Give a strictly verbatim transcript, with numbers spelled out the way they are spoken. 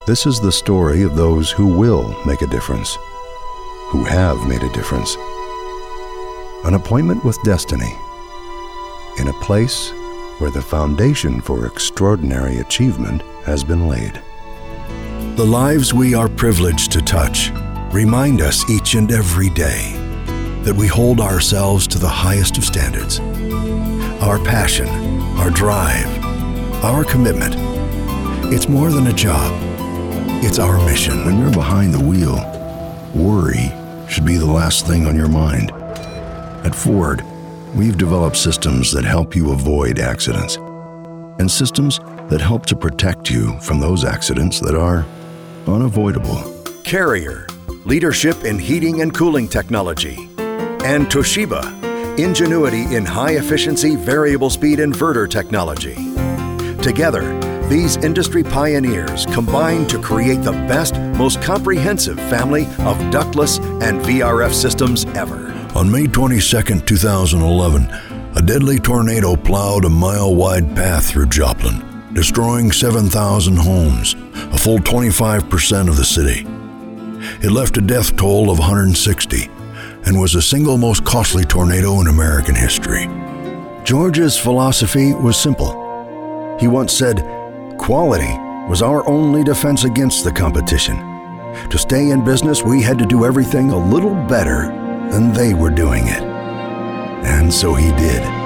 This is the story of those who will make a difference, who have made a difference. An appointment with destiny, in a place where the foundation for extraordinary achievement has been laid. The lives we are privileged to touch remind us each and every day that we hold ourselves to the highest of standards. Our passion, our drive, our commitment, it's more than a job. It's our mission. When you're behind the wheel, worry should be the last thing on your mind. At Ford, we've developed systems that help you avoid accidents, and systems that help to protect you from those accidents that are unavoidable. Carrier, leadership in heating and cooling technology. And Toshiba, ingenuity in high-efficiency variable speed inverter technology. Together, these industry pioneers combine to create the best, most comprehensive family of ductless and V R F systems ever. On May twenty-second, two thousand eleven, a deadly tornado plowed a mile-wide path through Joplin, destroying seven thousand homes, a full twenty-five percent of the city. It left a death toll of one hundred sixty and was the single most costly tornado in American history. George's philosophy was simple. He once said, "Quality was our only defense against the competition. To stay in business, we had to do everything a little better than they were doing it." And so he did.